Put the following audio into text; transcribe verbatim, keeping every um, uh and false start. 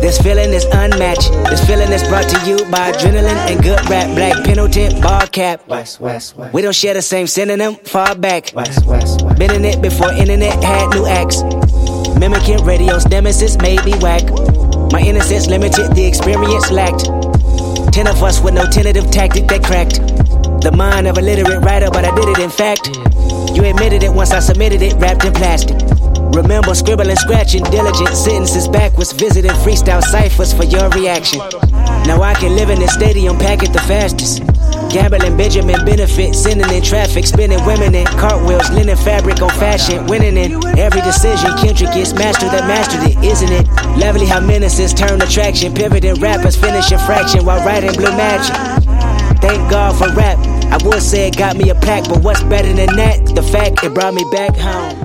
This feeling is unmatched. This feeling is brought to you by adrenaline and good rap. Black Pendleton, ball cap. West, west, west. We don't share the same synonym, far back. West, west, west. Been in it before internet had new acts. Mimicking radio's nemesis made me whack. My innocence limited, the experience lacked. Ten of us with no tentative tactic that cracked the mind of a literate writer, but I did it in fact. You admitted it once I submitted it, wrapped in plastic. Remember scribbling, scratching, diligent sentences backwards, visiting freestyle ciphers for your reaction. Now I can live in this stadium, pack it the fastest. Gambling Benjamin benefit, sending in traffic, spinning women in cartwheels, linen fabric on fashion, winning in every decision. Kendrick is master that mastered it, isn't it? Lovely how menaces turn attraction, pivoting rappers finishing fraction while writing blue magic. Thank God for rap. I would say it got me a plaque, but what's better than that? The fact it brought me back home.